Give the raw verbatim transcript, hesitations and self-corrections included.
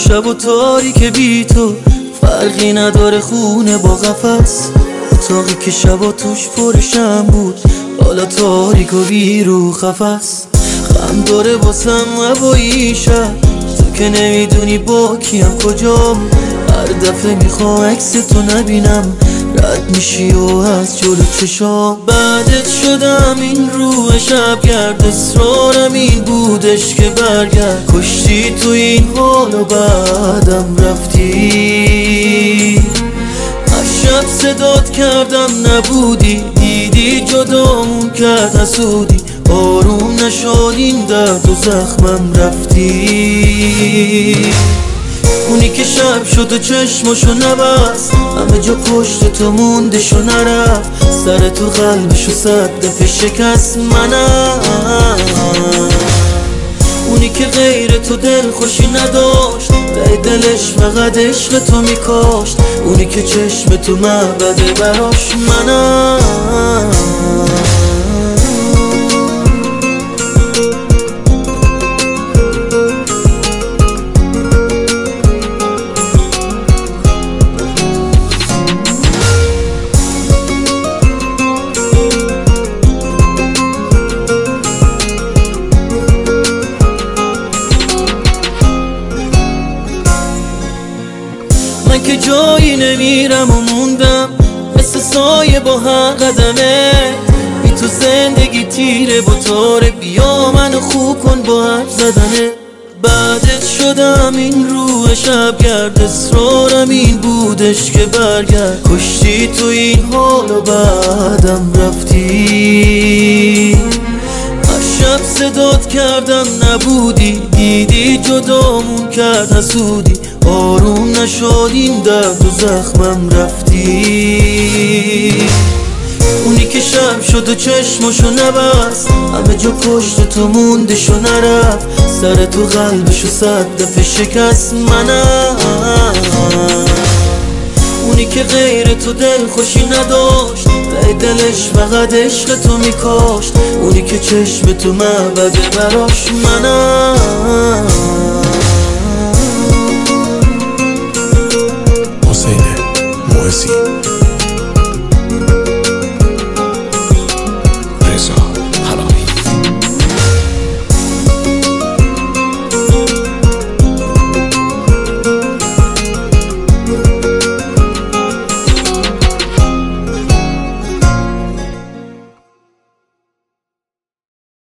شب و تاریک بی تو فرقی نداره، خونه با قفس. اتاقی که شبا توش پرشم بود حالا تاریک و بی رو قفس. غم داره باسم هوایی شب، تو که نمیدونی با کیم کجام. هر دفعه میخوام عکس تو نبینم، رد میشی و از جلو چشام. بعدت شدم این روح شبگرد، اصرارم این بودش که برگرد. کشتی تو این حال و بعدم رفتی. هر شب صدات کردم نبودی، دیدی جدامون کرد حسودی. آروم نشد این درد و زخمم رفتی. اونی که شب شد و چشمشو نبست، همه جا پشت تو موندش و نرفت. سر تو قلبشو صد دفعه شکست منم. اونی که غیر تو دل خوشی نداشت، ته دلش فقط عشق تو میکاشت. اونی که چشم تو معبده براش منم. من که جایی نمیرم و موندم، مثل سایه با هر قدمه. بی تو زندگی تیره با تاره، بیا منو خوب کن با حرف زدنه. بعدت شدم این روح شبگرد، اصرارم این بودش که برگرد. کشتی تو این حال و بعدم رفتی. هر شب صدات کردم نبودی، دیدی جدامون کرد حسودی. آروم نشد این درد و زخمم رفتی. اونی که شب شد و چشمشو نبست، همه جا پشت تو موندش و نرفت. سر تو قلبشو صد دفعه شکست منم. اونی که غیر تو دل خوشی نداشت، ته دلش فقط عشق تو میکاشت. اونی که چشم تو معبده براش منم. حسین موسی